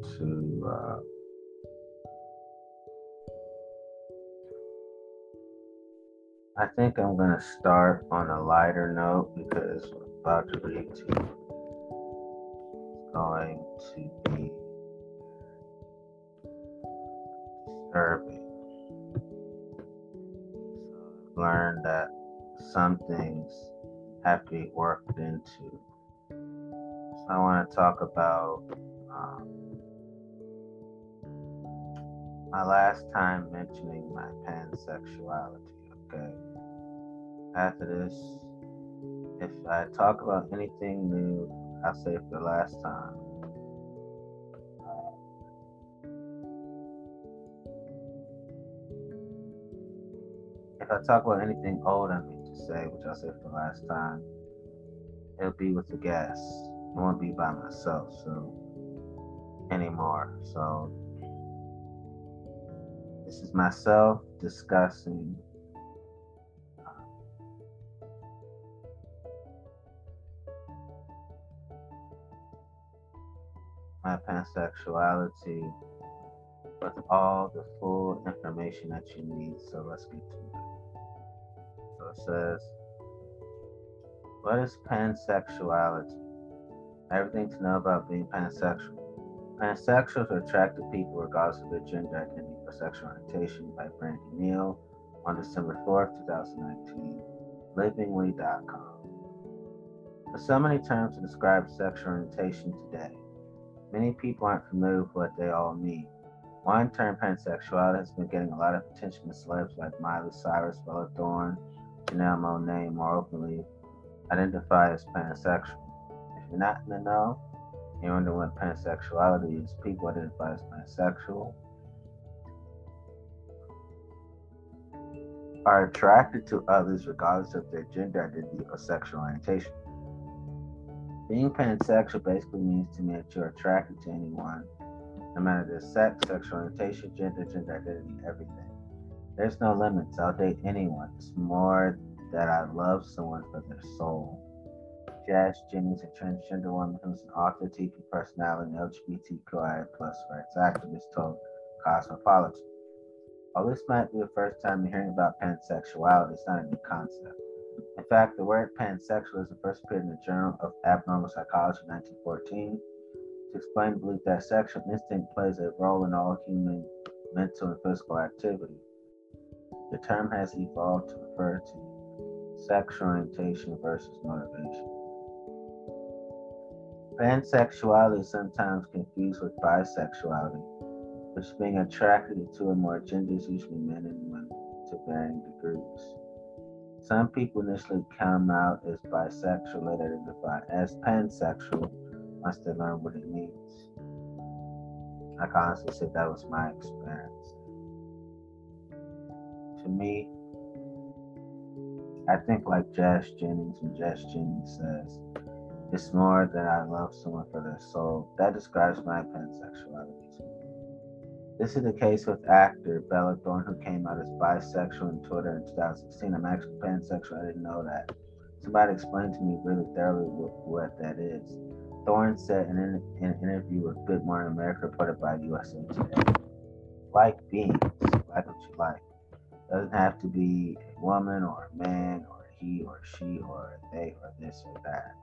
to I think I'm gonna start on a lighter note because what I'm about to read to you is going to be disturbing. So I've learned that some things have to be worked into. So I want to talk about um, my last time mentioning my pansexuality. Okay. After this, if I talk about anything new, I'll say for the last time. If I talk about anything old I mean to say, which I'll say for the last time, it'll be with a guest. It won't be by myself, so anymore. So this is myself discussing my pansexuality with all the full information that you need. So let's get to it. So it says, what is pansexuality? Everything to know about being pansexual. Pansexuals are attracted to people regardless of their gender identity or sexual orientation by Brandy Neal on December 4th, 2019, livingly.com. There's so many terms to describe sexual orientation today. Many people aren't familiar with what they all mean. One term, pansexuality, has been getting a lot of attention with celebs like Miley Cyrus, Bella Thorne, Janelle Monáe more openly identify as pansexual. If you're not in the know, you're wondering what pansexuality is. People identify as pansexual are attracted to others regardless of their gender identity or sexual orientation. Being pansexual basically means to me that you're attracted to anyone, no matter their sex, sexual orientation, gender identity, everything. There's no limits. I'll date anyone. It's more that I love someone for their soul. Jazz Jennings, a transgender woman who's an author, TV personality, and LGBTQIA plus rights activist, told Cosmopolitan. While this might be the first time you're hearing about pansexuality, it's not a new concept. In fact, the word pansexual is the first appeared in the Journal of Abnormal Psychology in 1914 to explain the belief that sexual instinct plays a role in all human mental and physical activity. The term has evolved to refer to sexual orientation versus motivation. Pansexuality is sometimes confused with bisexuality, which is being attracted to two or more genders, usually men and women, to varying degrees. Some people initially come out as bisexual, later identify as pansexual once they learn what it means. I can honestly say that was my experience. To me, I think like Jazz Jennings, when Jazz Jennings says, it's more that I love someone for their soul. That describes my pansexuality to me. This is the case with actor Bella Thorne, who came out as bisexual on Twitter in 2016. I'm actually pansexual. I didn't know that. Somebody explained to me really thoroughly what that is. Thorne said in an interview with Good Morning America, reported by USA Today, like beings, like what you like. Doesn't have to be a woman or a man or a he or she or a they or this or that.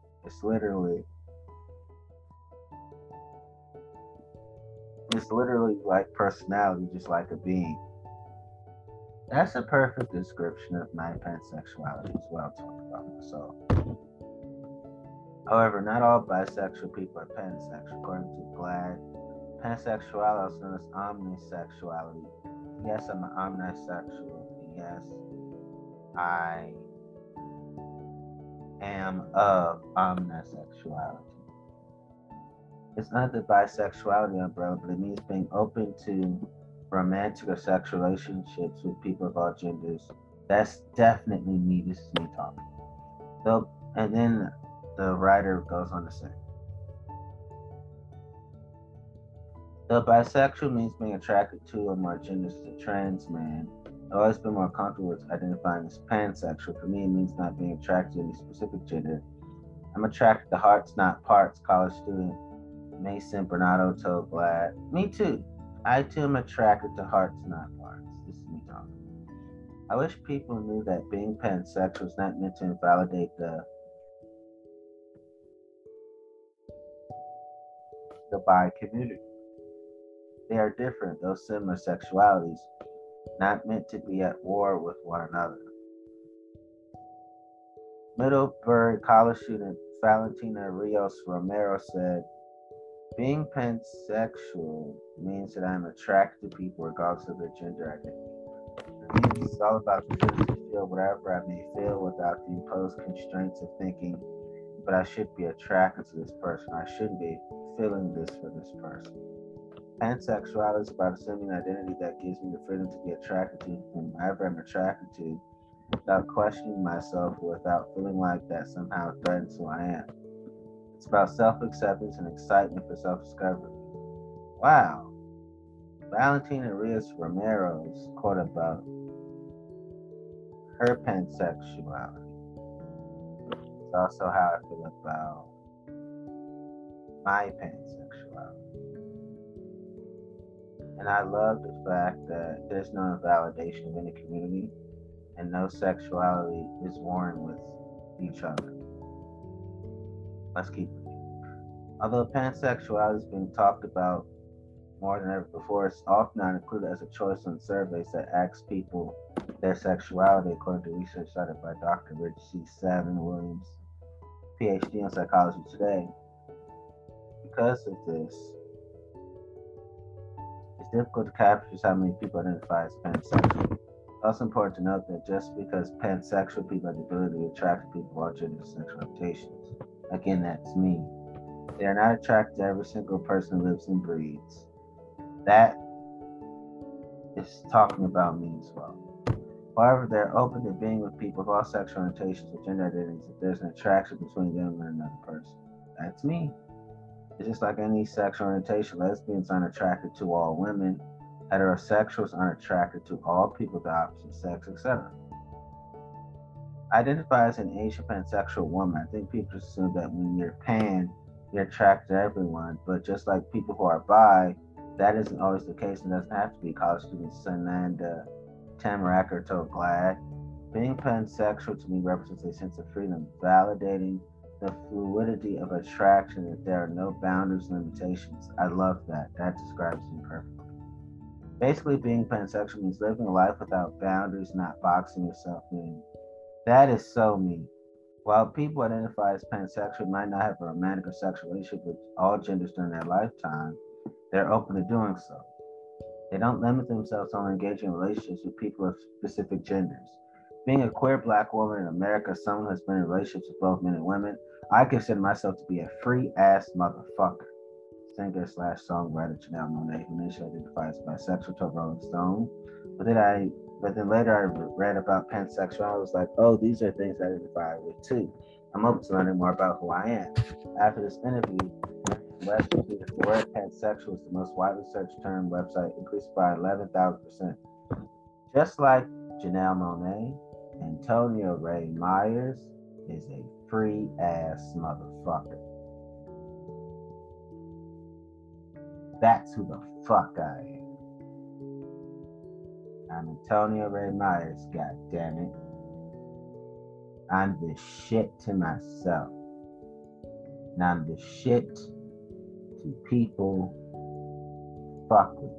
It's literally like personality, just like a being. That's a perfect description of my pansexuality as well. Talk about myself. However, not all bisexual people are pansexual. According to GLAAD, pansexuality, also known as omnisexuality. Yes, I'm an omnisexual. Yes, I am of omnisexuality. It's not the bisexuality umbrella, but it means being open to romantic or sexual relationships with people of all genders. That's definitely me. This is me talking. So, and then the writer goes on to say, though bisexual means being attracted to or more genders as a trans man, I've always been more comfortable with identifying as pansexual. For me, it means not being attracted to any specific gender. I'm attracted to hearts, not parts, college student Mason Bernardo told Glad, me too. I too am attracted to hearts, not parts. This is me talking. I wish people knew that being pansexual is not meant to invalidate the bi community. They are different, though similar sexualities, not meant to be at war with one another. Middlebury College student Valentina Rios Romero said, being pansexual means that I'm attracted to people regardless of their gender identity. It means all about the ability to feel whatever I may feel without the imposed constraints of thinking, but I should be attracted to this person. I shouldn't be feeling this for this person. Pansexuality is about assuming an identity that gives me the freedom to be attracted to whomever I'm attracted to without questioning myself or without feeling like that somehow threatens who I am. It's about self-acceptance and excitement for self-discovery. Wow. Valentina Rios Romero's quote about her pansexuality. It's also how I feel about my pansexuality. And I love the fact that there's no invalidation of any community and no sexuality is warring with each other. Let's keep it. Although pansexuality is being talked about more than ever before, it's often not included as a choice on surveys that ask people their sexuality, according to research cited by Dr. Richard C. Savin Williams, PhD in Psychology Today. Because of this, it's difficult to capture just how many people identify as pansexual. It's also important to note that just because pansexual people have the ability to attract people of all gender sexual orientations, again, that's me, they are not attracted to every single person who lives and breathes. That is talking about me as well. However, they're open to being with people of all sexual orientations or gender identities if there's an attraction between them and another person. That's me. It's just like any sexual orientation. Lesbians aren't attracted to all women. Heterosexuals aren't attracted to all people of the opposite sex, etc. I identify as an Asian pansexual woman. I think people just assume that when you're pan, you're attracted to everyone. But just like people who are bi, that isn't always the case and doesn't have to be. College student Sananda Tamaracker told Glad, being pansexual to me represents a sense of freedom, validating the fluidity of attraction, that there are no boundaries, limitations. I love that. That describes me perfectly. Basically, being pansexual means living a life without boundaries, not boxing yourself in. That is so me. While people identify as pansexual might not have a romantic or sexual relationship with all genders during their lifetime, they're open to doing so. They don't limit themselves to only engaging in relationships with people of specific genders. Being a queer black woman in America, someone who has been in relationships with both men and women, I consider myself to be a free ass motherfucker. Singer slash songwriter Janelle Monáe, who initially identified as bisexual, told Rolling Stone. But then later I read about pansexual. I was like, oh, these are things I identify with too. I'm open to learning more about who I am. After this interview, Webster the word pansexual is the most widely searched term website, increased by 11,000%. Just like Janelle Monáe, Antonio Ray Myers is a free ass motherfucker. That's who the fuck I am. I'm Antonio Ray Myers, god damn it. I'm the shit to myself. And I'm the shit to people fuck with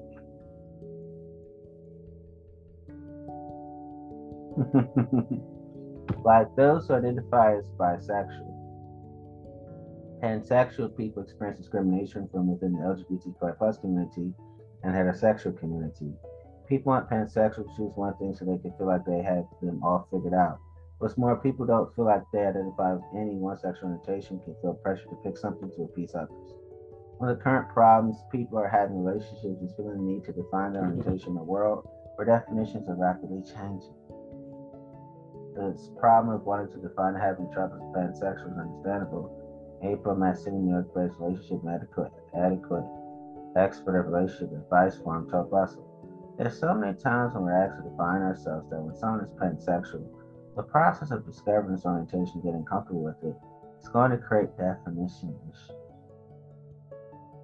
me. Like those who identify as bisexual, pansexual people experience discrimination from within the LGBTQI+ community and heterosexual community. People want pansexual to choose one thing so they can feel like they have them all figured out. What's more, people don't feel like they identify with any one sexual orientation, can feel pressure to pick something to appease others. One of the current problems people are having relationships is feeling the need to define their orientation in a world where definitions are rapidly changing. This problem of wanting to define and having trouble with pansexual is understandable. April Massini, New York-based relationship adequate expert of relationship advice firm, told Russell, there's so many times when we're asked to define ourselves that when someone is pansexual, the process of discovering this orientation, getting comfortable with it, is going to create definition issues.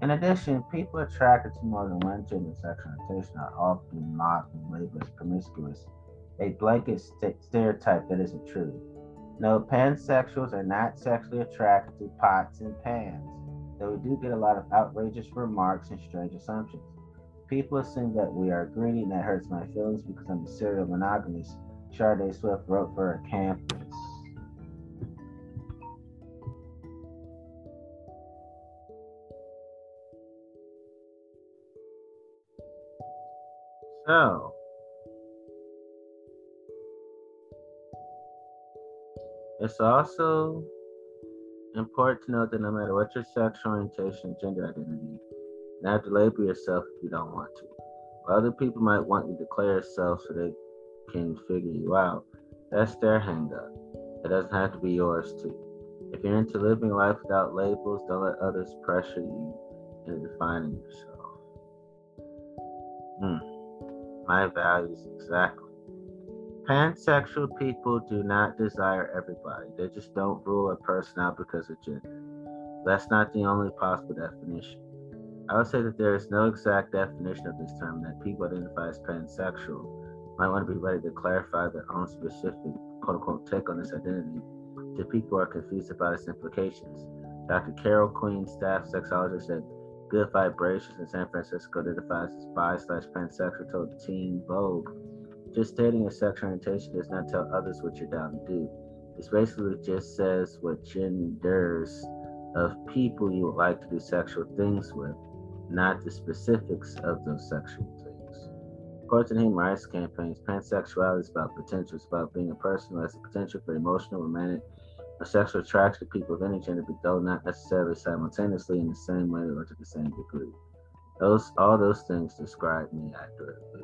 In addition, people attracted to more than one gender sexual orientation are often mocked and labeled as promiscuous, a blanket stereotype that isn't true. No, pansexuals are not sexually attracted to pots and pans, though we do get a lot of outrageous remarks and strange assumptions. People assume that we are greedy, and that hurts my feelings because I'm a serial monogamist, Sade Swift wrote for her campus. So, it's also important to note that no matter what your sexual orientation, gender identity, you don't have to label yourself if you don't want to. While other people might want you to declare yourself so they can figure you out, that's their hang up. It doesn't have to be yours too. If you're into living life without labels, don't let others pressure you into defining yourself. My values exactly. Pansexual people do not desire everybody. They just don't rule a person out because of gender. That's not the only possible definition. I would say that there is no exact definition of this term, that people identify as pansexual might want to be ready to clarify their own specific quote unquote take on this identity to people who are confused about its implications. Dr. Carol Queen, staff sexologist at Good Vibrations in San Francisco, identifies as bi slash pansexual, told Teen Vogue. Just stating your sexual orientation does not tell others what you're down to do. This basically just says what genders of people you would like to do sexual things with, not the specifics of those sexual things. According to the Human Rights Campaign's, pansexuality is about potential. It's about being a person who has the potential for emotional, romantic, or sexual attraction to people of any gender, but though not necessarily simultaneously in the same way or to the same degree. All those things describe me accurately.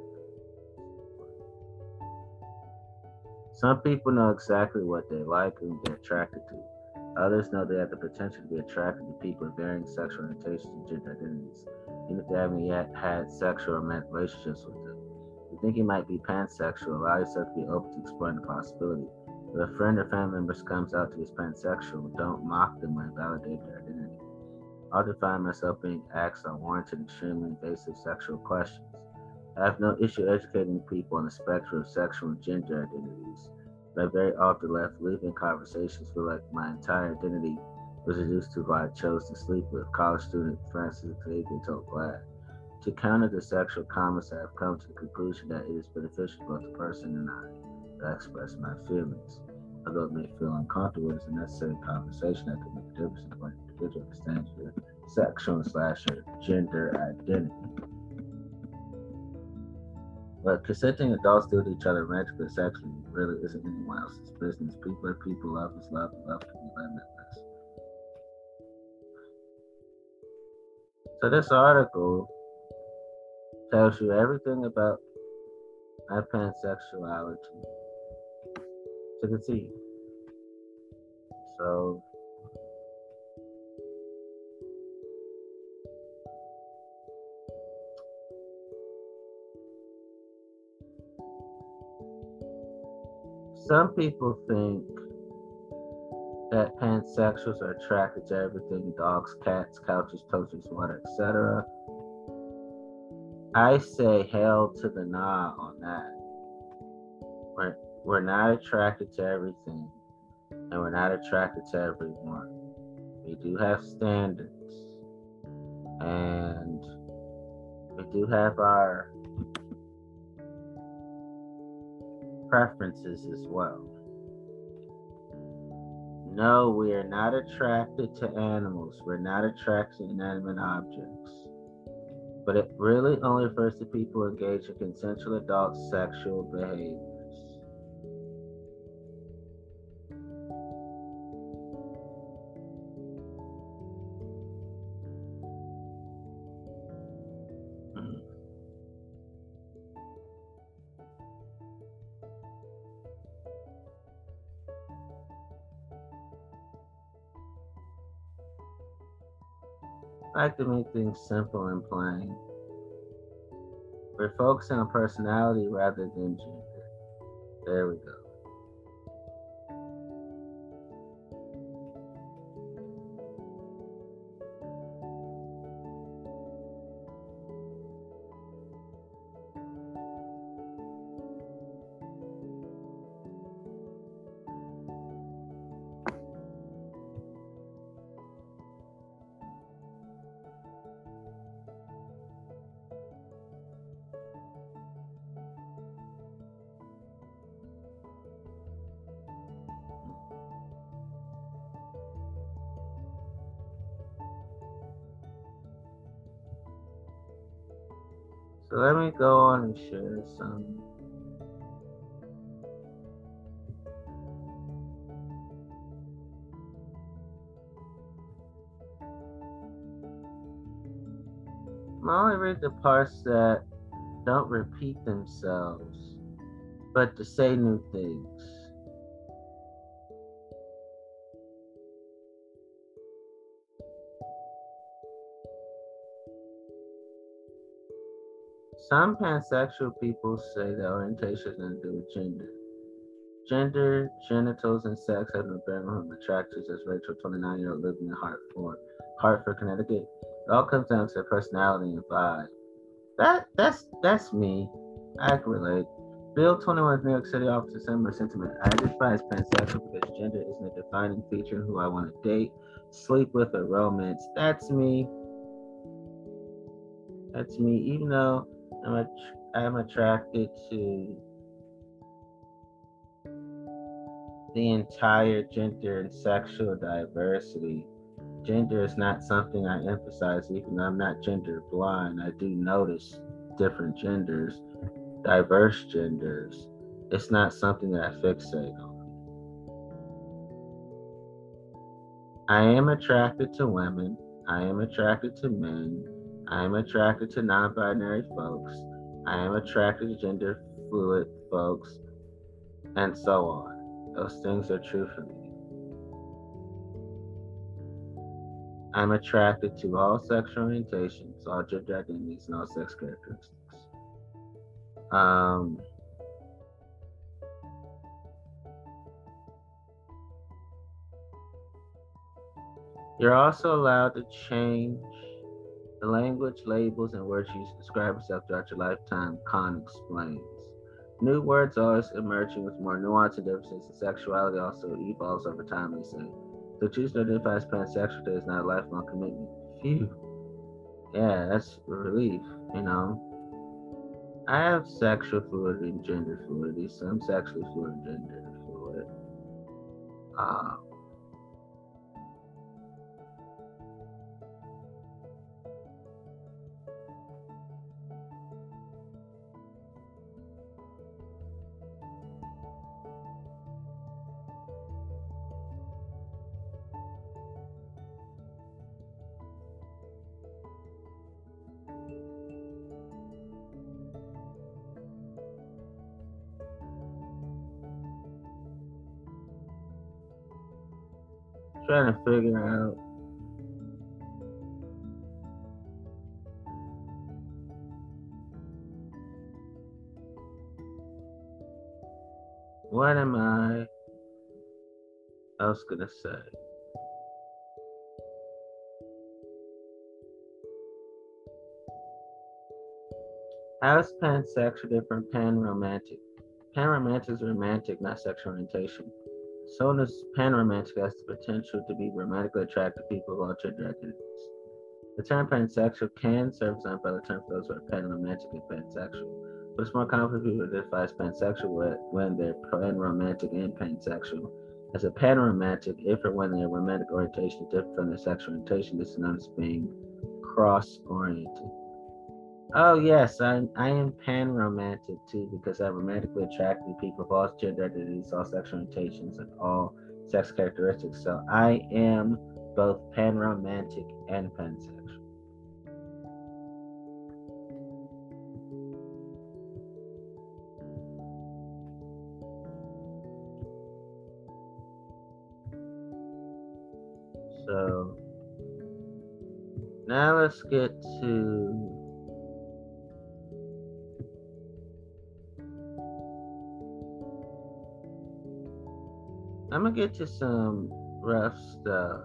Some people know exactly what they like and get attracted to. Others know they have the potential to be attracted to people of varying sexual orientations and gender identities, even if they haven't yet had sexual or romantic relationships with them. If you think you might be pansexual, allow yourself to be open to exploring the possibility. If a friend or family member comes out to you as pansexual, don't mock them or invalidate their identity. I often find myself being asked unwarranted, extremely invasive sexual questions. I have no issue educating people on the spectrum of sexual and gender identities, but I very often left leaving conversations feel like my entire identity was reduced to who I chose to sleep with, college student Francis Xavier told Glad. To counter the sexual comments, I have come to the conclusion that it is beneficial to both the person and I that I express my feelings. Although it may feel uncomfortable, it is a necessary conversation that can make a difference in what an individual understands their sexual slash or gender identity. But consenting adults do to each other romantically and sexually really isn't anyone else's business. People are people, love is love, and love can be limitless. So this article tells you everything about my pansexuality to the T. So some people think that pansexuals are attracted to everything: dogs, cats, couches, toasters, water, etc. I say hell to the nah on that. We're not attracted to everything, and we're not attracted to everyone. We do have standards, and we do have our preferences as well. No, we are not attracted to animals. We're not attracted to inanimate objects. But it really only refers to people engaged in consensual adult sexual behaviors. I like to make things simple and plain. We're focusing on personality rather than gender. There we go. So let me go on and share some. I'm only read the parts that don't repeat themselves, but to say new things. Some pansexual people say that orientation has nothing to do with gender. Gender, genitals, and sex have no bearing on whom attracted, as Rachel, 29-year-old, living in Hartford, Connecticut. It all comes down to their personality and vibe. That's me. I can relate. Bill 21's New York City officer similar sentiment. I identify as pansexual because gender isn't a defining feature of who I want to date, sleep with, or romance. That's me. That's me. Even though I'm attracted to the entire gender and sexual diversity. Gender is not something I emphasize, even though I'm not gender blind. I do notice different genders, diverse genders. It's not something that I fixate on. I am attracted to women. I am attracted to men. I am attracted to non-binary folks. I am attracted to gender fluid folks, and so on. Those things are true for me. I'm attracted to all sexual orientations, all gender identities, and all sex characteristics. You're also allowed to change the language, labels, and words you use to describe yourself throughout your lifetime, Khan explains. New words always emerging with more nuance and differences, and sexuality also evolves over time, they say. So choosing to identify as pansexual is not a lifelong commitment. Phew. Yeah, that's a relief, you know. I have sexual fluidity and gender fluidity, so I'm sexually fluid and gender fluid. Trying to figure out what am I else gonna say. How is pansexual different from panromantic? Panromantic is romantic, not sexual orientation. So does panromantic has the potential to be romantically attracted to people of all gender identities. The term pansexual can serve as an umbrella term for those who are panromantic and pansexual, but it's more common for people to identify as pansexual when they're panromantic and pansexual. As a panromantic, if or when their romantic orientation is different from their sexual orientation, this is known as being cross-oriented. Oh yes, I am pan-romantic too because I'm romantically attracted to people of all gender identities, all sexual orientations, and all sex characteristics. So I am both pan-romantic and pansexual. So now let's get to I'm gonna get to some rough stuff.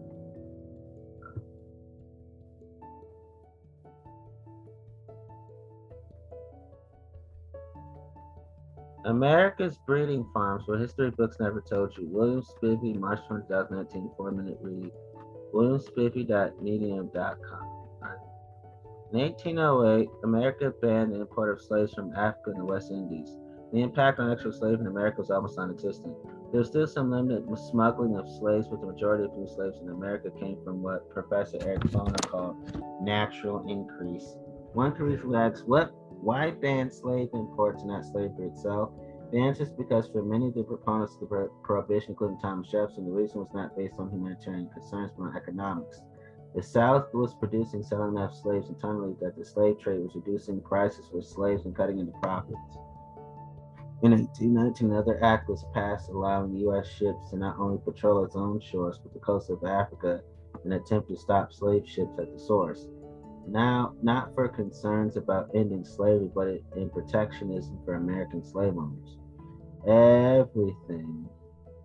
America's breeding farms, what history books never told you. William Spivey, March 20, 2019, 4-minute read. WilliamSpivey.medium.com. In 1808, America banned the import of slaves from Africa and the West Indies. The impact on actual slavery in America was almost non-existent. There was still some limited smuggling of slaves, but the majority of new slaves in America came from what Professor Eric Foner called natural increase. One can reasonably ask, what Why ban slave imports and not slavery itself? The answer is because for many of the proponents of the prohibition, including Thomas Jefferson, the reason was not based on humanitarian concerns but on economics. The South was producing selling enough slaves internally that the slave trade was reducing prices for slaves and cutting into profits. In 1819, another act was passed allowing U.S. ships to not only patrol its own shores but the coast of Africa in an attempt to stop slave ships at the source. Now, not for concerns about ending slavery, but in protectionism for American slave owners. Everything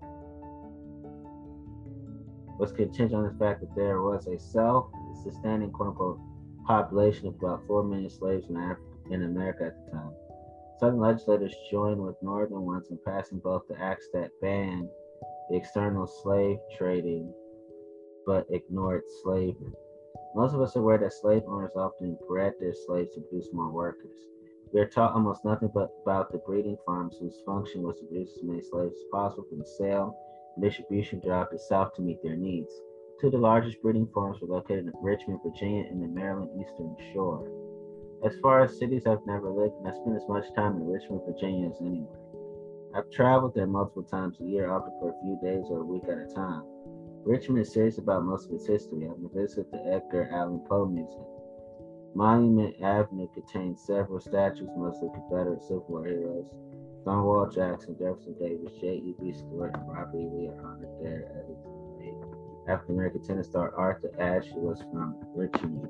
was contingent on the fact that there was a self-sustaining quote-unquote population of about 4 million slaves in America at the time. Southern legislators joined with Northern ones in passing both the acts that banned the external slave trading but ignored slavery. Most of us are aware that slave owners often bred their slaves to produce more workers. We are taught almost nothing but about the breeding farms whose function was to produce as many slaves as possible for the sale and distribution throughout the South to meet their needs. Two of the largest breeding farms were located in Richmond, Virginia, and the Maryland Eastern Shore. As far as cities I've never lived in, I spent as much time in Richmond, Virginia as anywhere. I've traveled there multiple times a year, often for a few days or a week at a time. Richmond is serious about most of its history. I've visited the Edgar Allan Poe Museum. Monument Avenue contains several statues, mostly Confederate Civil War heroes. Stonewall Jackson, Jefferson Davis, J.E.B. Stuart, and Robert E. Lee are honored there as the African American tennis star Arthur Ashe, who was from Richmond.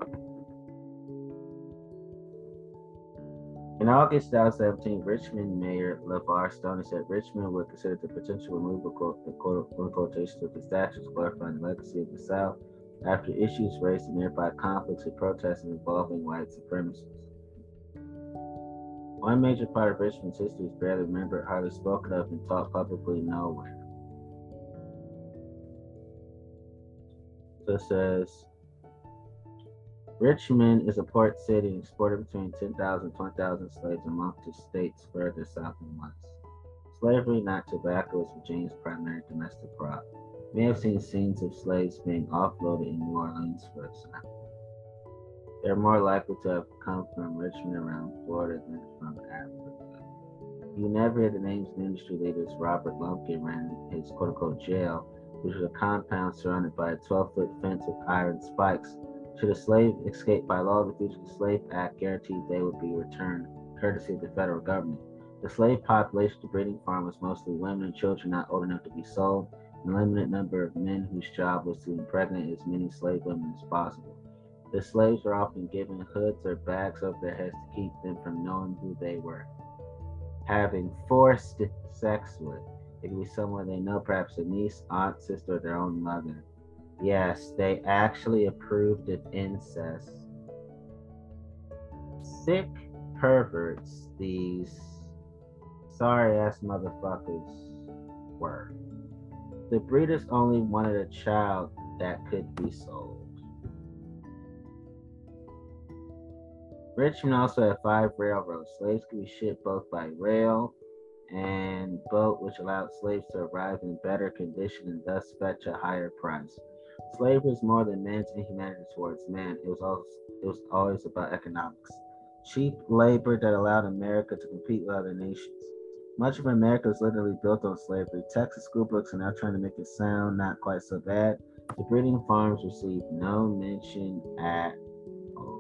In August 2017, Richmond Mayor LeVar Stoney said Richmond would consider the potential removal of quotations of the statues glorifying the legacy of the South after issues raised in nearby conflicts and protests involving white supremacists. One major part of Richmond's history is barely remembered, hardly spoken of, and taught publicly nowhere. So it says, Richmond is a port city and exported between 10,000 and 20,000 slaves among the states further south and west. Slavery, not tobacco, is Virginia's primary domestic crop. We have seen scenes of slaves being offloaded in New Orleans, for example. They're more likely to have come from Richmond around Florida than from Africa. You never hear the names of the industry leaders. Robert Lumpkin ran his quote-unquote jail, which was a compound surrounded by a 12-foot fence with iron spikes. Should a slave escape by law, the Fugitive Slave Act guaranteed they would be returned, courtesy of the federal government. The slave population of the breeding farm was mostly women and children not old enough to be sold, and a limited number of men whose job was to impregnate as many slave women as possible. The slaves were often given hoods or bags over their heads to keep them from knowing who they were having forced sex with. It could be someone they know, perhaps a niece, aunt, sister, or their own mother. Yes, they actually approved of incest. Sick perverts, these sorry ass motherfuckers were. The breeders only wanted a child that could be sold. Richmond also had 5 railroads. Slaves could be shipped both by rail and boat, which allowed slaves to arrive in better condition and thus fetch a higher price. Slavery is more than men's inhumanity towards man. It was always about economics. Cheap labor that allowed America to compete with other nations. Much of America was literally built on slavery. Texas school books are now trying to make it sound not quite so bad. The breeding farms received no mention at all.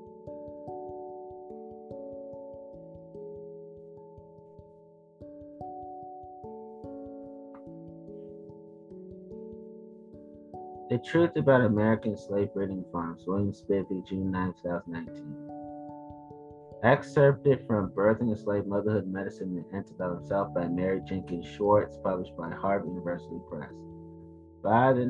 The Truth About American Slave Breeding Farms, William Spivey, June 9, 2019. Excerpted from Birthing a Slave, Motherhood, Medicine, and Antebellum South by Mary Jenkins Schwartz, published by Harvard University Press. By the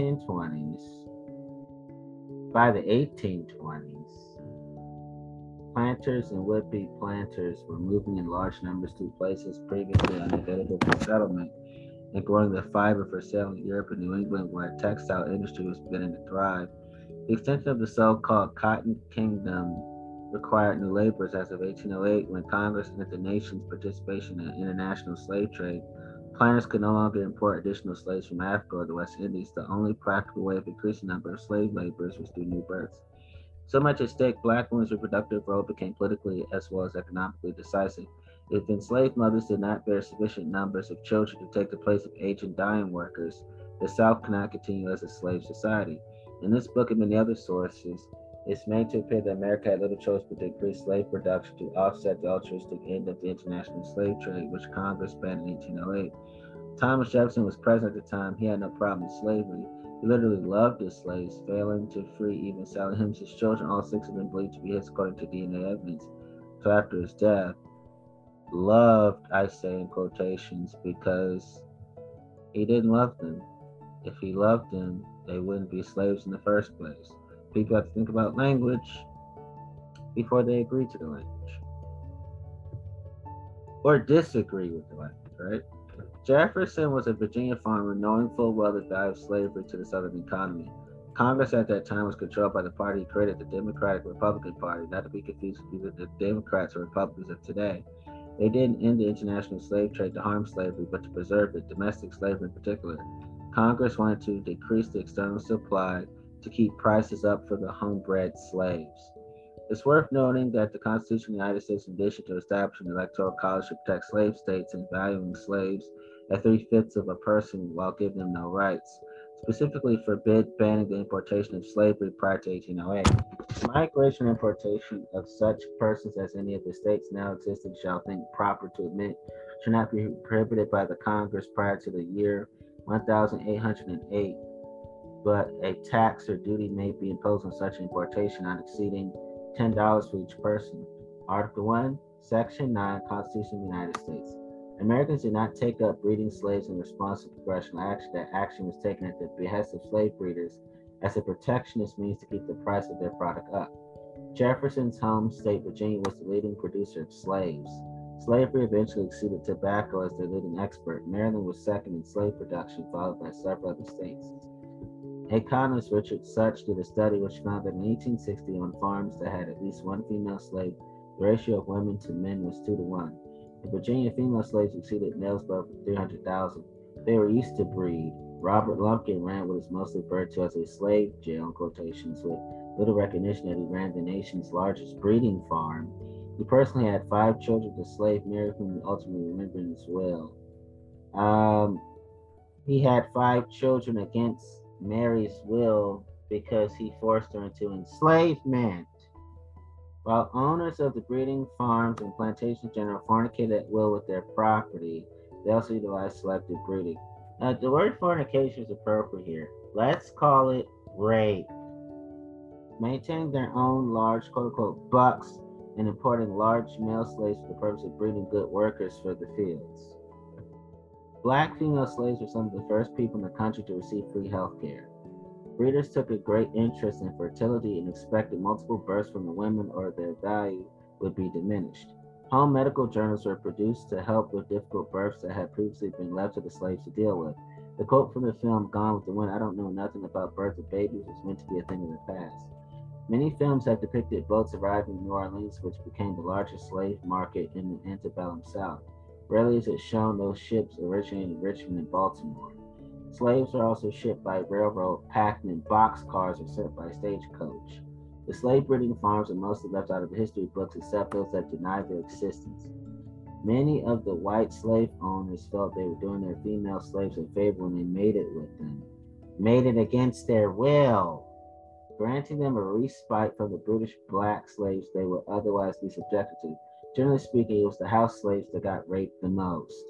1820s, planters and would-be planters were moving in large numbers to places previously unavailable for settlement and growing the fiber for sale in Europe and New England, where the textile industry was beginning to thrive. The extension of the so-called Cotton Kingdom required new laborers. As of 1808, when Congress ended the nation's participation in international slave trade, planters could no longer import additional slaves from Africa or the West Indies. The only practical way of increasing the number of slave laborers was through new births. So much at stake, black women's reproductive role became politically as well as economically decisive. If enslaved mothers did not bear sufficient numbers of children to take the place of aged and dying workers, the South cannot continue as a slave society. In this book and many other sources, it's made to appear that America had little choice but to increase slave production to offset the altruistic end of the international slave trade, which Congress banned in 1808. Thomas Jefferson was president at the time. He had no problem with slavery. He literally loved his slaves, failing to free even selling him his children, all six of them believed to be his according to DNA evidence. So after his death, loved, I say in quotations, because he didn't love them. If he loved them, they wouldn't be slaves in the first place. People have to think about language before they agree to the language or disagree with the language, right? Jefferson was a Virginia farmer knowing full well the value of slavery to the Southern economy. Congress at that time was controlled by the party he created, the Democratic Republican Party, not to be confused with either the Democrats or Republicans of today. They didn't end the international slave trade to harm slavery, but to preserve it, domestic slavery in particular. Congress wanted to decrease the external supply to keep prices up for the homebred slaves. It's worth noting that the Constitution of the United States, in addition to establishing the Electoral College to protect slave states and valuing slaves at three-fifths of a person while giving them no rights, specifically forbid banning the importation of slavery prior to 1808. The migration or importation of such persons as any of the states now existing shall think proper to admit should not be prohibited by the Congress prior to the year 1808, but a tax or duty may be imposed on such importation not exceeding $10 for each person. Article 1, Section 9, Constitution of the United States. Americans did not take up breeding slaves in response to congressional action. That action was taken at the behest of slave breeders as a protectionist means to keep the price of their product up. Jefferson's home state, Virginia, was the leading producer of slaves. Slavery eventually exceeded tobacco as their leading export. Maryland was second in slave production, followed by several other states. Economist Richard Such did a study which found that in 1860, on farms that had at least one female slave, the ratio of women to men was 2 to 1. In Virginia, female slaves exceeded males by over 300,000. They were used to breed. Robert Lumpkin ran what is mostly referred to as a slave jail, in quotations, with little recognition that he ran the nation's largest breeding farm. He personally had 5 children with a slave Mary, whom he ultimately remembered in his will. He had 5 children against Mary's will because he forced her into enslavement. While owners of the breeding farms and plantations in general fornicated at will with their property, they also utilized selective breeding. Now, the word fornication is appropriate here. Let's call it rape. Maintaining their own large quote-unquote bucks and importing large male slaves for the purpose of breeding good workers for the fields. Black female slaves were some of the first people in the country to receive free health care. Breeders took a great interest in fertility and expected multiple births from the women or their value would be diminished. Home medical journals were produced to help with difficult births that had previously been left to the slaves to deal with. The quote from the film Gone with the Wind, "I don't know nothing about birth of babies," was meant to be a thing of the past. Many films have depicted boats arriving in New Orleans, which became the largest slave market in the antebellum South. Rarely is it shown those ships originated in Richmond and Baltimore. Slaves are also shipped by railroad, packed in boxcars, or sent by stagecoach. The slave breeding farms are mostly left out of the history books except those that deny their existence. Many of the white slave owners felt they were doing their female slaves a favor when they mated with them, mated against their will, granting them a respite from the British black slaves they would otherwise be subjected to. Generally speaking, it was the house slaves that got raped the most.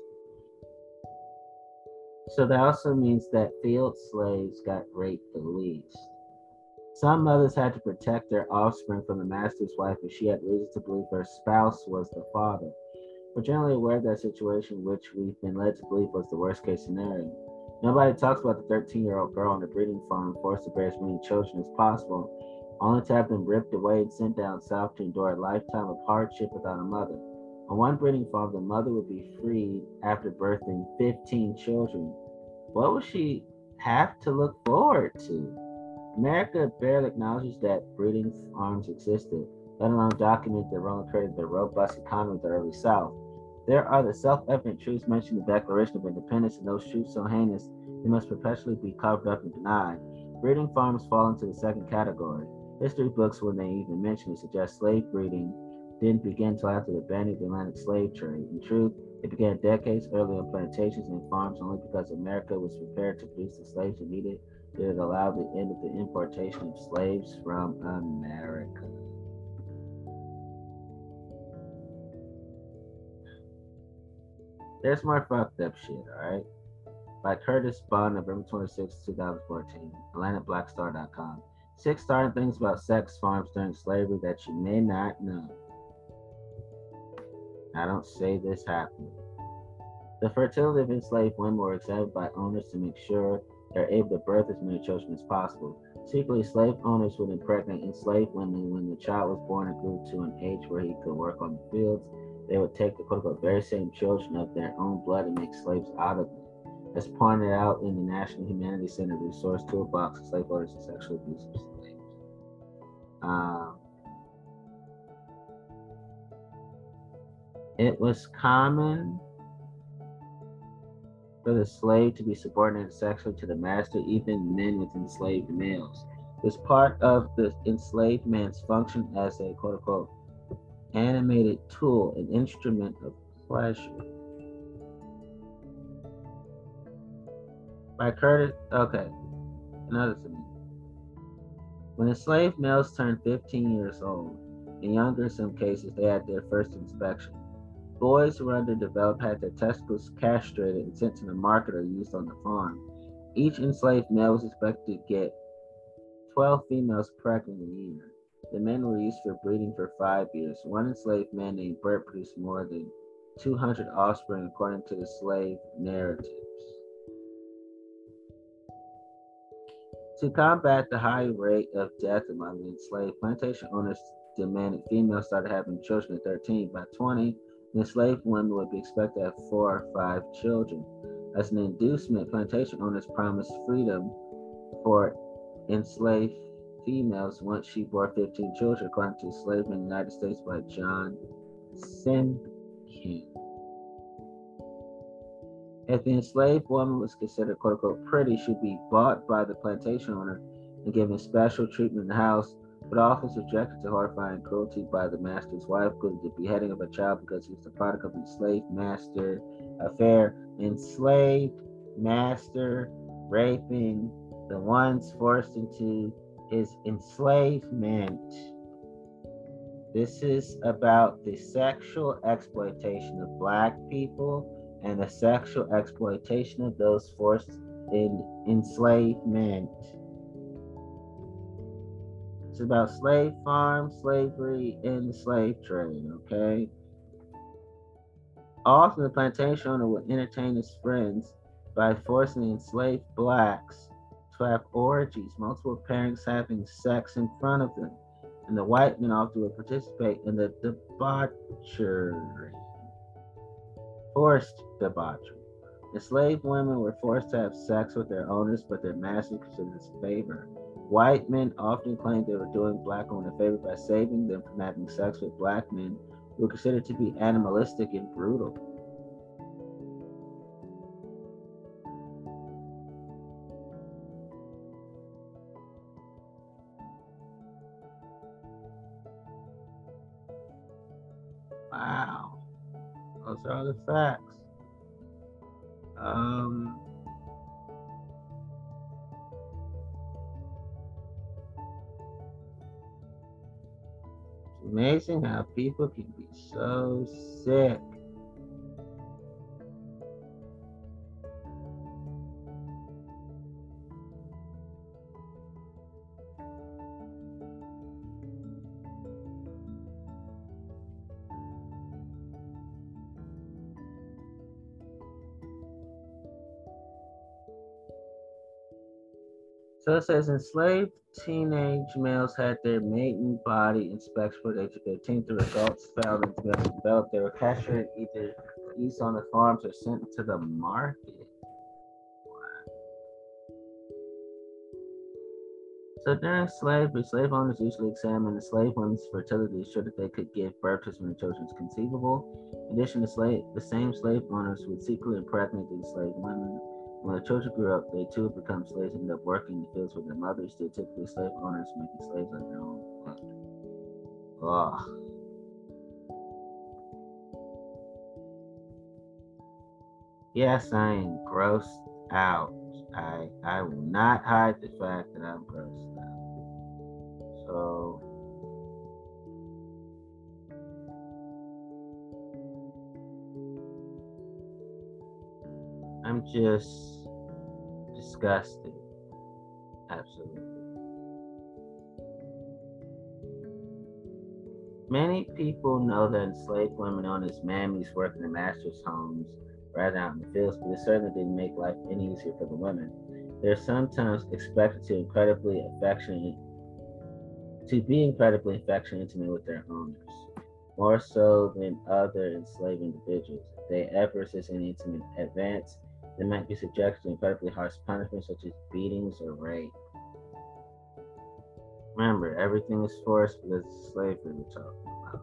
So that also means that field slaves got raped the least. Some mothers had to protect their offspring from the master's wife if she had reason to believe her spouse was the father. We're generally aware of that situation, which we've been led to believe was the worst case scenario. Nobody talks about the 13-year-old girl on the breeding farm forced to bear as many children as possible, only to have them ripped away and sent down south to endure a lifetime of hardship without a mother. On one breeding farm, the mother would be freed after birthing 15 children. What would she have to look forward to? America barely acknowledges that breeding farms existed, let alone document their role in creating the robust economy of the early South. There are the self-evident truths mentioned in the Declaration of Independence, and those truths so heinous they must perpetually be covered up and denied. Breeding farms fall into the second category. History books, when they even mention it, suggest slave breeding didn't begin until after the banning of the Atlantic slave trade. In truth, it began decades earlier on plantations and farms only because America was prepared to produce the slaves it needed. Did it allow the end of the importation of slaves from America? There's more fucked up shit, alright? By Curtis Bond, November 26, 2014. AtlanticBlackStar.com. 6 starting things about sex farms during slavery that you may not know. I don't say this happily. The fertility of enslaved women were examined by owners to make sure they're able to birth as many children as possible. Secretly, slave owners would impregnate enslaved women when the child was born and grew to an age where he could work on the fields. They would take the quote-unquote very same children of their own blood and make slaves out of them. As pointed out in the National Humanities Center Resource Toolbox of Slave Owners and Sexual Abuse of Slaves. It was common for the slave to be subordinated sexually to the master, even men with enslaved males. It was part of the enslaved man's function as a quote unquote animated tool, an instrument of pleasure. By Curtis, okay, another thing. When enslaved males turned 15 years old, and younger in some cases, they had their first inspection. Boys who were underdeveloped had their testicles castrated and sent to the market or used on the farm. Each enslaved male was expected to get 12 females pregnant a year. The men were used for breeding for 5 years. One enslaved man named Bert produced more than 200 offspring according to the slave narratives. To combat the high rate of death among the enslaved, plantation owners demanded females started having children at 13. By 20, enslaved women would be expected to have 4 or 5 children. As an inducement, plantation owners promised freedom for enslaved females once she bore 15 children, according to Slavery in the United States by John Simkin. If the enslaved woman was considered quote unquote pretty, she'd be bought by the plantation owner and given special treatment in the house, but often subjected to horrifying cruelty by the master's wife, including the beheading of a child because he was the product of enslaved master affair. Enslaved master raping the ones forced into his enslavement. This is about the sexual exploitation of black people and the sexual exploitation of those forced in enslavement. It's about slave farms, slavery, and the slave trade, okay? Often the plantation owner would entertain his friends by forcing the enslaved blacks to have orgies, multiple pairings having sex in front of them, and the white men often would participate in the debauchery, forced debauchery. Enslaved women were forced to have sex with their owners, but their masters considered this a favor. White men often claimed they were doing black women a favor by saving them from having sex with black men who were considered to be animalistic and brutal. Wow, those are all the facts. Um, it's amazing how people can be so sick. So it says enslaved teenage males had their maiden body inspected for the age of 15. The results found that the developed they were castrated either used on the farms or sent to the market. So during slavery, slave owners usually examined the slave women's fertility to ensure that they could give birth to as many children as conceivable. In addition, the same slave owners would secretly impregnate the enslaved women. When the children grew up, they too become slaves and ended up working in the fields with their mothers did, typically slave owners making slaves of their own blood. Ugh. Yes, I am grossed out. I will not hide the fact that I'm grossed out. So I'm just disgusted. Absolutely. Many people know that enslaved women known as mammies work in the master's homes rather than out in the fields, but it certainly didn't make life any easier for the women. They're sometimes expected to be incredibly affectionate and intimate with their owners, more so than other enslaved individuals. If they ever resist any intimate advance, they might be subjected to incredibly harsh punishments such as beatings or rape. Remember, everything is forced because it's slavery we're talking about.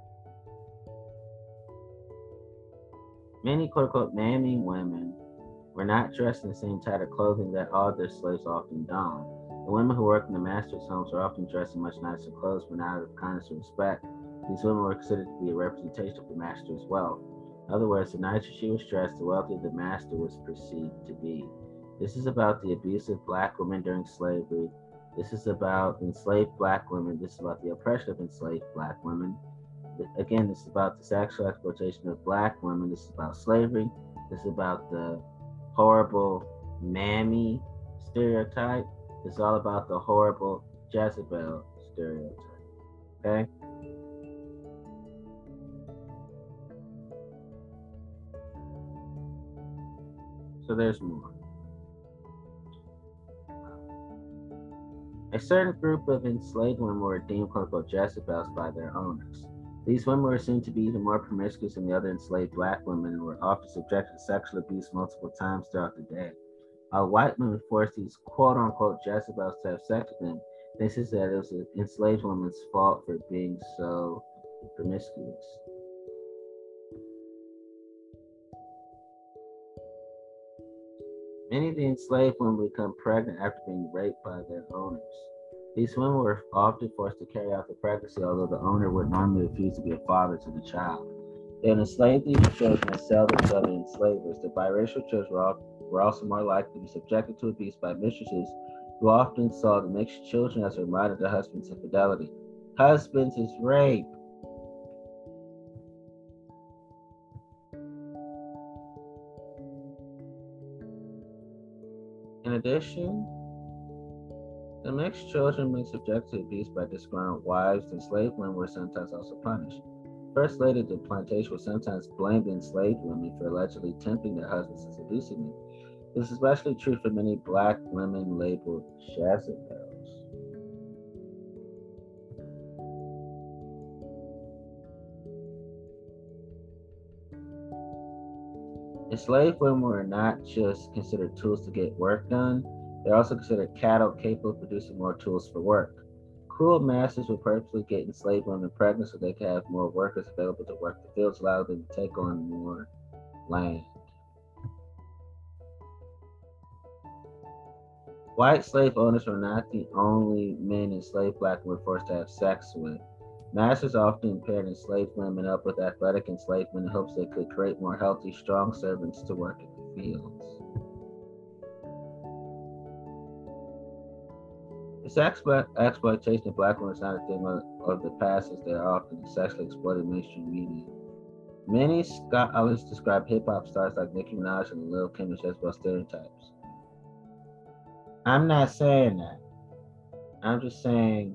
Many quote unquote mammy women were not dressed in the same type of clothing that all their slaves often donned. The women who worked in the master's homes were often dressed in much nicer clothes, but out of kindness and respect, these women were considered to be a representation of the master's wealth. In other words, the nicer she was dressed, the wealthier the master was perceived to be. This is about the abuse of black women during slavery. This is about enslaved black women. This is about the oppression of enslaved black women. Again, this is about the sexual exploitation of black women. This is about slavery. This is about the horrible mammy stereotype. It's all about the horrible Jezebel stereotype. Okay? So there's more. A certain group of enslaved women were deemed quote unquote Jezebels by their owners. These women were assumed to be even more promiscuous than the other enslaved black women and were often subjected to sexual abuse multiple times throughout the day. While white women forced these quote unquote Jezebels to have sex with them, they insisted that it was the enslaved woman's fault for being so promiscuous. Many of the enslaved women become pregnant after being raped by their owners. These women were often forced to carry out the pregnancy, although the owner would normally refuse to be a father to the child. They would enslave these children and sell them to other enslavers. The biracial children were also more likely to be subjected to abuse by mistresses who often saw the mixed children as a reminder of their husband's infidelity. Husbands is rape. In addition, the mixed children being subjected to abuse by disgruntled wives, enslaved women were sometimes also punished. First lady of the plantation would sometimes blame the enslaved women for allegedly tempting their husbands and seducing them. This is especially true for many black women labeled Jezebels. Enslaved women were not just considered tools to get work done, they're also considered cattle capable of producing more tools for work. Cruel masters would purposely get enslaved women pregnant so they could have more workers available to work the fields, allowing them to take on more land. White slave owners were not the only men enslaved black women were forced to have sex with. Masters often paired enslaved women up with athletic enslaved men in hopes they could create more healthy, strong servants to work in the fields. This exploitation of black women is not a thing of the past, as they are often sexually exploited in mainstream media. Many scholars describe hip hop stars like Nicki Minaj and Lil Kim as Jezebel stereotypes. I'm not saying that. I'm just saying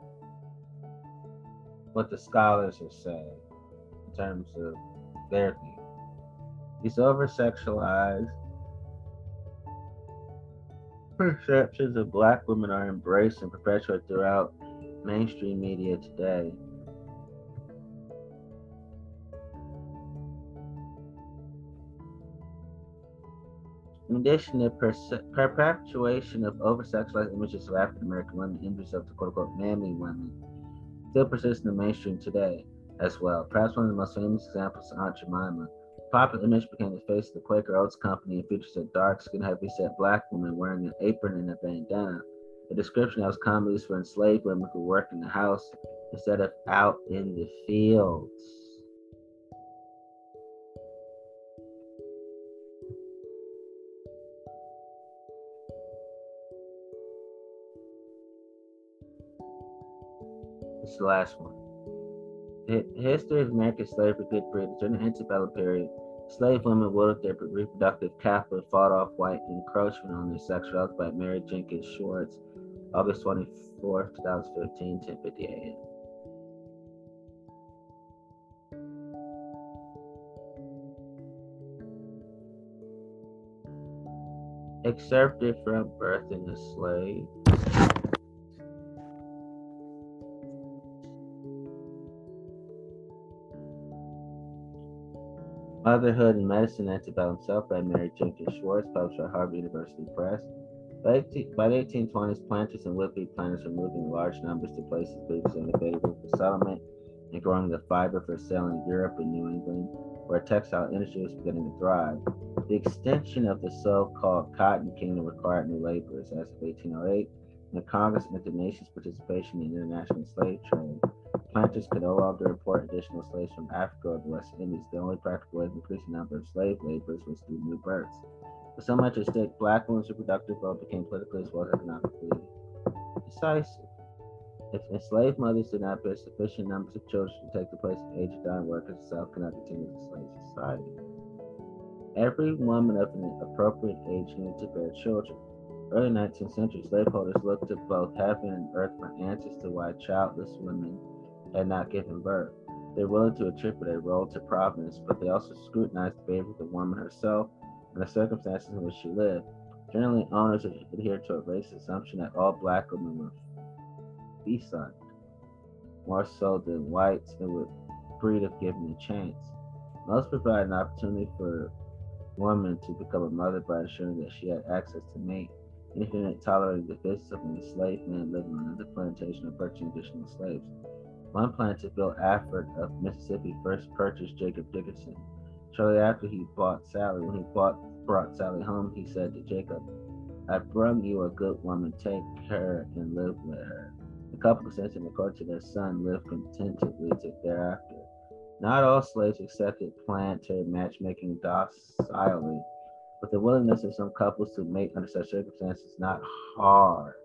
what the scholars are saying in terms of their view. These over sexualized perceptions of black women are embraced and perpetuated throughout mainstream media today. In addition, the perpetuation of over-sexualized images of African American women, images of the quote-unquote mammy women, still persists in the mainstream today as well. Perhaps one of the most famous examples is Aunt Jemima, popular image became the face of the Quaker Oats Company and features a dark-skinned, heavy-set black woman wearing an apron and a bandana. A description that was commonly used for enslaved women who worked in the house instead of out in the fields. This is the last one. The history of American slavery could read during the antebellum period. Slave women wielded their reproductive capital and fought off white encroachment on their sexuality by Mary Jenkins Schwartz, August 24, 2015, 10:50 a.m. Excerpted from Birthing a Slave. Motherhood and Medicine, Antebellum Self by Mary Jenkins Schwartz, published by Harvard University Press. By the 1820s, planters and would-be planters were moving in large numbers to places previously unavailable for settlement and growing the fiber for sale in Europe and New England, where textile industry was beginning to thrive. The extension of the so-called Cotton Kingdom required new laborers as of 1808, and the Congress entered the nation's participation in international slave trade. Planters could no longer import additional slaves from Africa or the West Indies. The only practical way to increase the number of slave laborers was through new births. With so much at stake, black women's reproductive vote became politically as well as economically decisive. If enslaved mothers did not bear sufficient numbers of children to take the place of aged dying workers, the South could not continue as a slave society. Every woman of an appropriate age needed to bear children. Early 19th century slaveholders looked to both heaven and earth for answers to why childless women had not given birth. They were willing to attribute a role to providence, but they also scrutinized the behavior of the woman herself and the circumstances in which she lived. Generally, owners adhered to a racist assumption that all black women were beside, more so than whites, and would breed if given a chance. Most provided an opportunity for woman to become a mother by ensuring that she had access to mate, anything that tolerated the visits of an enslaved man living on another plantation or purchasing additional slaves. One planter, Bill Afford of Mississippi, first purchased Jacob Dickinson. Shortly after he bought Sally, when he brought Sally home, he said to Jacob, "I brung you a good woman, take her and live with her." The couple consented and according to their son, lived contentedly thereafter. Not all slaves accepted planter matchmaking docilely, but the willingness of some couples to mate under such circumstances is not hard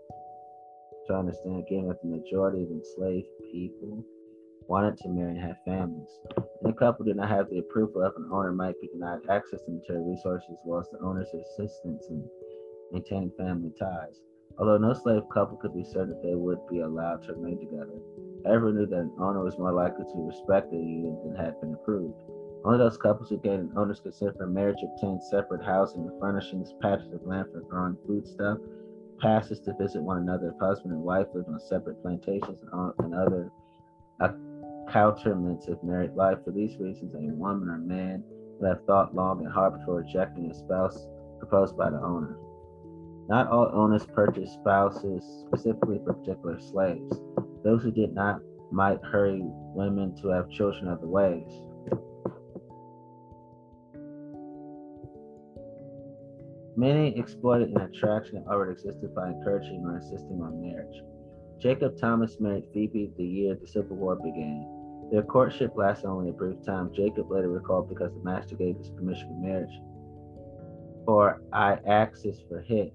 to understand, given that the majority of enslaved people wanted to marry and have families. And the couple did not have the approval of an owner might be denied access to material resources as well as the owner's assistance in maintaining family ties. Although no slave couple could be certain that they would be allowed to remain together, everyone knew that an owner was more likely to respect the union than had been approved. Only those couples who gained an owner's consent for marriage obtained separate housing and furnishings, patches of land for growing foodstuff, passes to visit one another if husband and wife lived on separate plantations, and other accoutrements of married life. For these reasons, a woman or man would have thought long and hard before rejecting a spouse proposed by the owner. Not all owners purchased spouses specifically for particular slaves. Those who did not might hurry women to have children other ways. Many exploited an attraction that already existed by encouraging or insisting on marriage. Jacob Thomas married Phoebe the year the Civil War began. Their courtship lasted only a brief time. Jacob later recalled because the master gave his permission for marriage. For I axis for hit.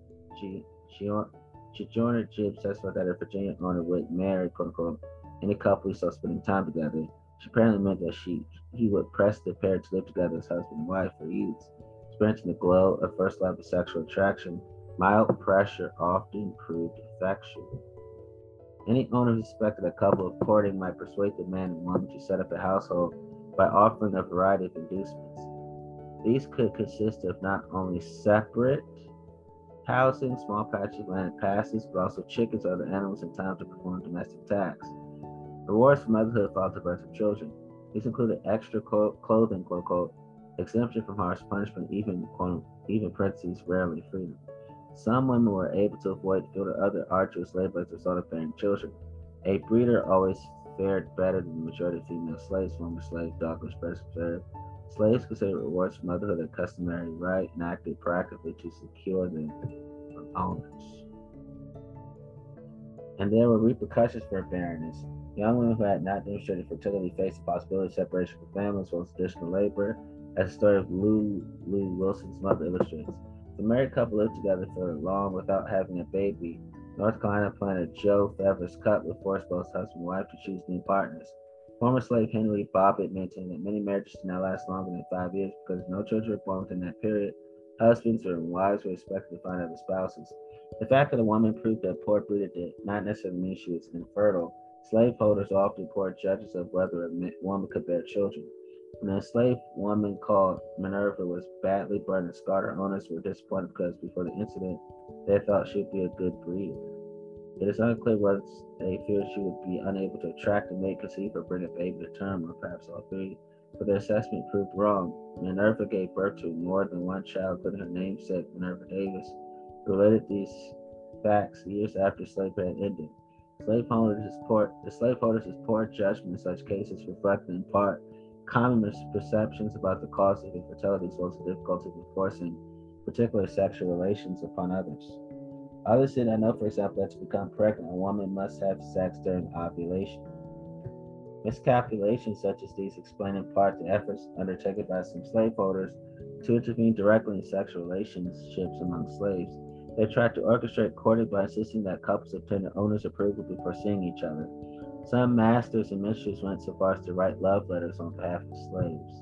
Sojourner Gibbs testified that a Virginia owner would marry, quote unquote, any couple he saw spending time together. She apparently meant that he would press the pair to live together as husband and wife for youths. Experiencing the glow of first love of sexual attraction, mild pressure often proved effectual. Any owner who suspected a couple of courting might persuade the man and woman to set up a household by offering a variety of inducements. These could consist of not only separate housing, small patches of land passes, but also chickens or other animals in time to perform domestic tasks. Rewards for motherhood followed the birth of children. These included extra clothing, quote unquote, exemption from harsh punishment, even parentheses, rarely freedom. Some women were able to avoid field or other arduous labor as a result of bearing children. A breeder always fared better than the majority of female slaves. Former slave Douglas Press observed, Slaves considered rewards for motherhood a customary right and acted proactively to secure them from owners. And there were repercussions for barrenness. Young women who had not demonstrated fertility faced the possibility of separation from family as well as additional labor, as the story of Lou Wilson's mother illustrates. The married couple lived together for long without having a baby. North Carolina planter Joe Favers Cup would force both husband and wife to choose new partners. Former slave Henry Bobbitt maintained that many marriages did not last longer than 5 years because no children were born within that period. Husbands or wives were expected to find other spouses. The fact that a woman proved a poor breeder did not necessarily mean she was infertile. Slaveholders often poor judges of whether a woman could bear children. When a enslaved woman called Minerva was badly burned and scarred, her owners were disappointed because before the incident they thought she would be a good breeder. It is unclear whether they feared she would be unable to attract a mate, conceive, or bring a baby to term, or perhaps all three, but their assessment proved wrong. Minerva gave birth to more than one child, including her namesake, Minerva Davis, who related these facts years after slavery had ended. The slaveholders' poor judgment in such cases reflected in part common misperceptions about the cause of infertility as well as the difficulty of enforcing particular sexual relations upon others. Others did not know, for example, that to become pregnant, a woman must have sex during ovulation. Miscalculations such as these explain in part the efforts undertaken by some slaveholders to intervene directly in sexual relationships among slaves. They tried to orchestrate courting by insisting that couples obtain the owner's approval before seeing each other. Some masters and mistresses went so far as to write love letters on behalf of slaves.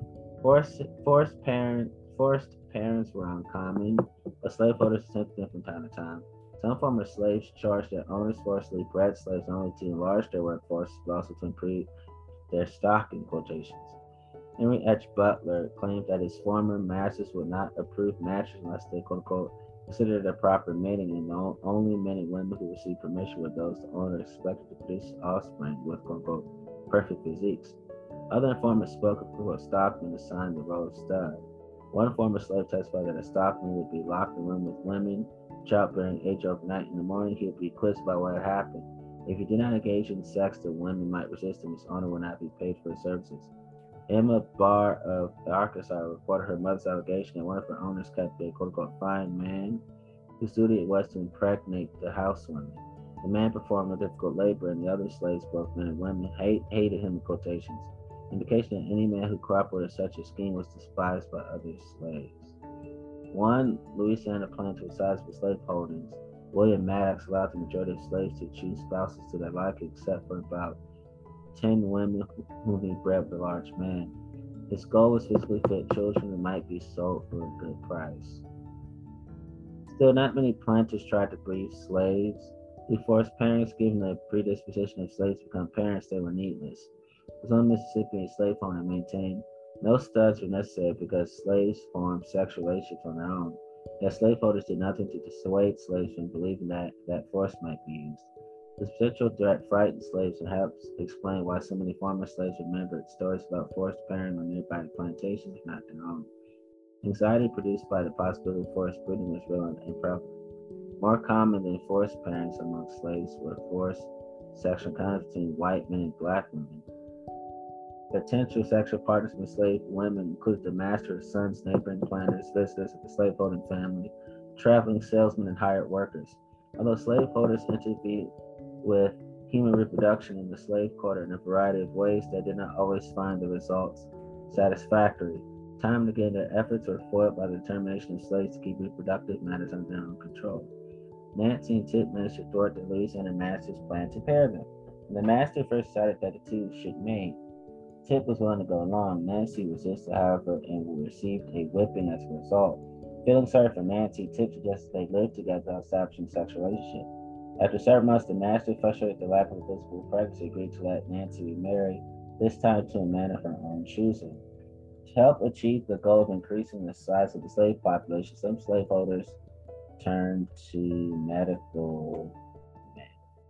Forced parents were uncommon, but slaveholders attempted them from time to time. Some former slaves charged that owners forcibly bred slaves not only to enlarge their workforce, but also to improve their stock in quotations. Henry H. Butler claimed that his former masters would not approve matches unless they quote unquote considered a proper mating, and the only men and women who received permission were those the owner expected to produce offspring with quote unquote perfect physiques. Other informants spoke of a stockman assigned the role of stud. One former slave testified that a stockman would be locked in a room with women, childbearing age overnight. In the morning, he would be quizzed about what had happened. If he did not engage in sex, the women might resist him. His owner would not be paid for his services. Emma Barr of Arkansas reported her mother's allegation that one of her owners kept a quote unquote fine man whose duty it was to impregnate the housewomen. The man performed no difficult labor, and the other slaves, both men and women, hated him in quotations. Indication that any man who cooperated in such a scheme was despised by other slaves. One Louisiana planter with sizable slave holdings, William Maddox, allowed the majority of slaves to choose spouses to their liking, except for about 10 women whom he bred with a large man. His goal was physically fit children that might be sold for a good price. Still, not many planters tried to breed slaves. They forced parents, given the predisposition of slaves to become parents, they were needless. As one Mississippi slave owner maintained, no studs were necessary because slaves formed sexual relationships on their own. Yet slaveholders did nothing to dissuade slaves from believing that force might be used. This potential threat frightened slaves and helps explain why so many former slaves remembered stories about forced pairing on nearby plantations, if not their own. Anxiety produced by the possibility of forced breeding was real and prevalent. More common than forced pairings among slaves were forced sexual encounters between white men and black women. Potential sexual partners of enslaved women included the master's sons, neighboring planters, visitors of the slaveholding family, traveling salesmen, and hired workers. Although slaveholders intervened with human reproduction in the slave quarter in a variety of ways, they did not always find the results satisfactory. Time and again, their efforts were foiled by the determination of slaves to keep reproductive matters under their own control. Nancy and Tip managed to thwart the Louisiana master's plan to pair them. When the master first decided that the two should mate, Tip was willing to go along. Nancy resisted, however, and received a whipping as a result. Feeling sorry for Nancy, Tip suggested they live together without establishing a sexual relationship. After several months, the master, frustrated with the lack of a visible pregnancy, agreed to let Nancy remarry, this time to a man of her own choosing. To help achieve the goal of increasing the size of the slave population, some slaveholders turned to medical men.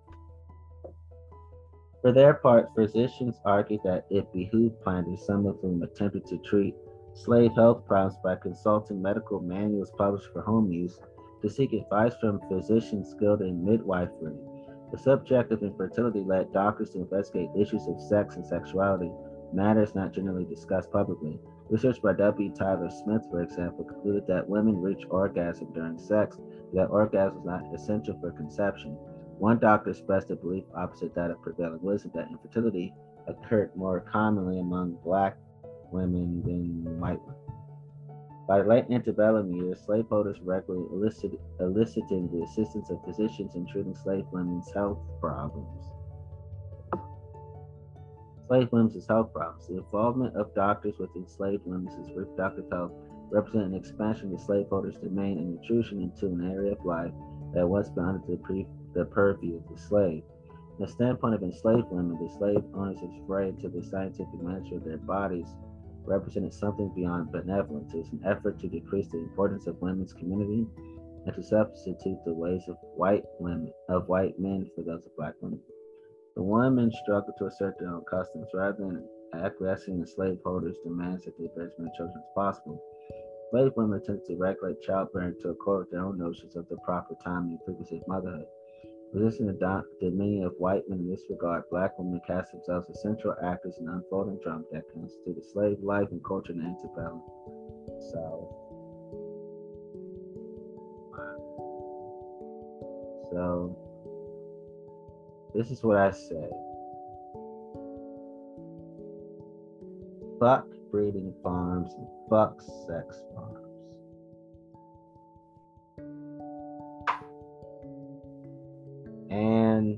For their part, physicians argued that it behooved planters, some of whom attempted to treat slave health problems by consulting medical manuals published for home use, to seek advice from physicians skilled in midwifery. The subject of infertility led doctors to investigate issues of sex and sexuality, matters not generally discussed publicly. Research by W. Tyler Smith, for example, concluded that women reach orgasm during sex, but that orgasm was not essential for conception. One doctor expressed a belief opposite that of prevailing wisdom that infertility occurred more commonly among black women than white women. By the late antebellum years, slaveholders regularly eliciting the assistance of physicians in treating slave women's health problems. Slave women's health problems. The involvement of doctors with enslaved women's reproductive health represented an expansion of the slaveholders' domain and intrusion into an area of life that was beyond the purview of the slave. From the standpoint of enslaved women, the slave owners' foray into the scientific management of their bodies represented something beyond benevolence. It was an effort to decrease the importance of women's community and to substitute the ways of white men for those of black women. The women struggled to assert their own customs rather than acquiescing in slaveholders' demands that they bear as many children as possible. Slave women attempted to regulate childbearing to accord with their own notions of the proper time and frequency of motherhood. Resisting the dominion of white men in this regard, black women cast themselves as central actors in the unfolding drama that constituted slave life and culture in the antebellum. So, so this is what I say. Fuck breeding farms and fuck sex farms. And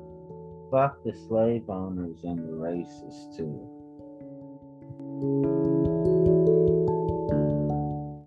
fuck the slave owners and the racists too.